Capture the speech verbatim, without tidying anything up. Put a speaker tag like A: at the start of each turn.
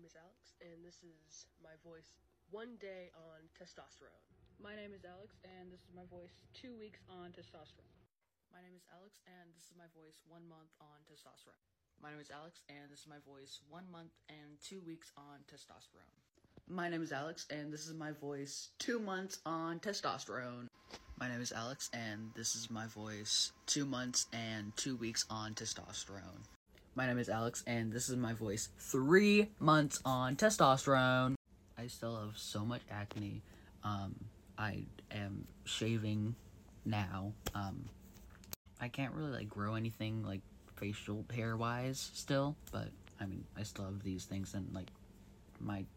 A: is Alex, and this is my voice one day on testosterone.
B: My name is Alex, and this is my voice two weeks on testosterone.
C: My name is Alex, and this is my voice one month on testosterone. My name is Alex, and this is my voice one month and two weeks on testosterone. My name is Alex, and this is my voice two months on testosterone. My name is Alex, and this is my voice two months and two weeks on testosterone. My name is Alex, and this is my voice three months on testosterone. I still have so much acne. Um, I am shaving now. Um, I can't really, like, grow anything, like, facial hair-wise still, but, I mean, I still have these things, and, like, my